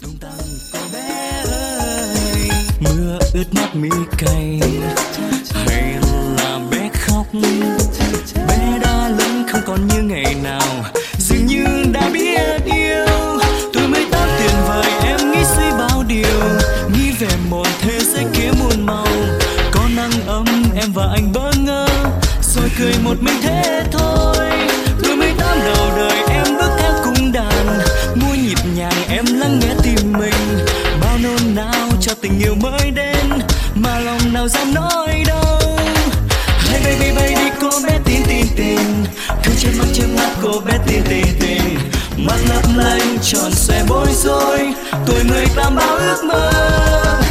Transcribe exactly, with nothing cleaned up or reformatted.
tung tăng cô bé ơi, mưa ướt mắt mi cay hay là bé khóc, bé đã lớn không còn như ngày nào, dường như đã biết yêu. Tôi mới tám tiền vời em nghĩ suy bao điều, nghĩ về một thế giới kia muôn màu, có nắng ấm em và anh bỡ ngỡ rồi cười một mình thế thôi. Tôi mới tám đầu đời em bước theo cung đàn, mua nhịp nhàng em lắng nghe tim mình, bao nôn nao cho tình yêu mới đến mà lòng nào dám nói đâu. Hey baby baby cô bé tin tin tin, thương trên mắt trên mắt cô bé tin tin tin, mắt lấp lánh tròn xoe bối rối, tuổi mười tám bao ước mơ.